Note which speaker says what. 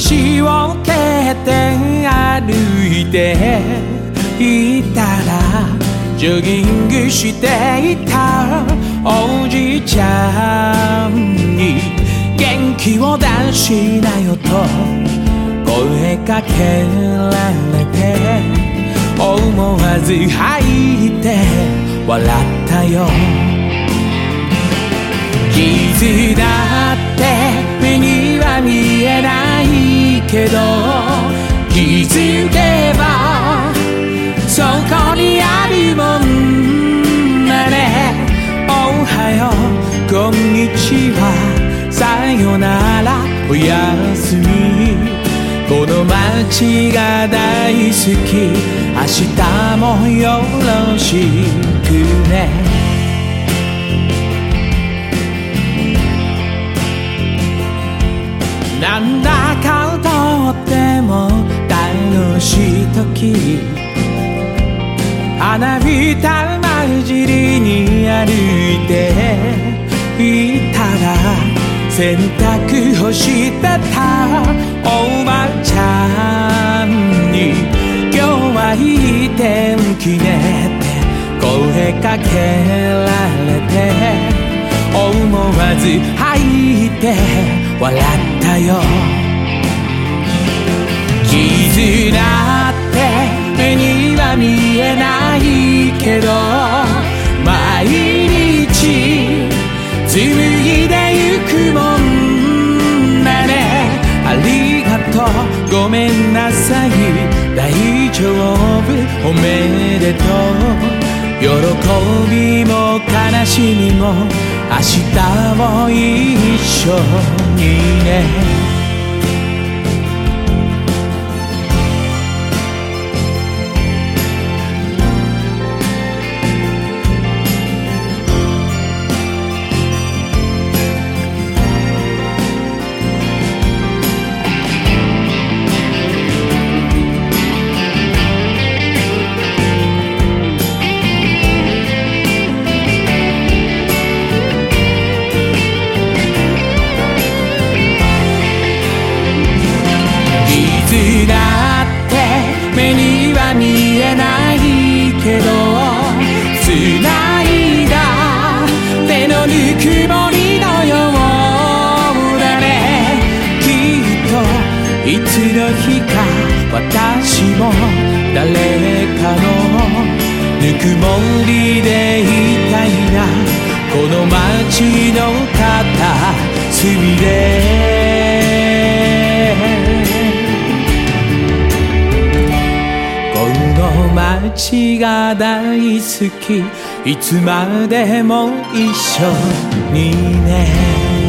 Speaker 1: 石を蹴って歩いていたらジョギングしていたおじいちゃんに元気を出しなよと声かけられて思わず吐いて笑ったよ。傷だって目には見えないけど気づけばそこにあるもんだね。おはようこんにちはさよならおやすみ。この街が大好き明日もよろしくね。なんだかとっても楽しい時花火た混じりに歩いていたら洗濯干してたおばちゃんに今日はいい天気ねって声かけられて思わず吐いて笑ったよ。傷だって目には見えないけど毎日紡いでゆくもんだね。ありがとうごめんなさい大丈夫おめでとう。喜びも悲しみも明日も一緒にね。傷だって目には見えないけど繋いだ手のぬくもりのようだね。きっといつの日か私も誰かのぬくもりでいたいな。この街の片隅で街が大好きいつまでも一緒にね。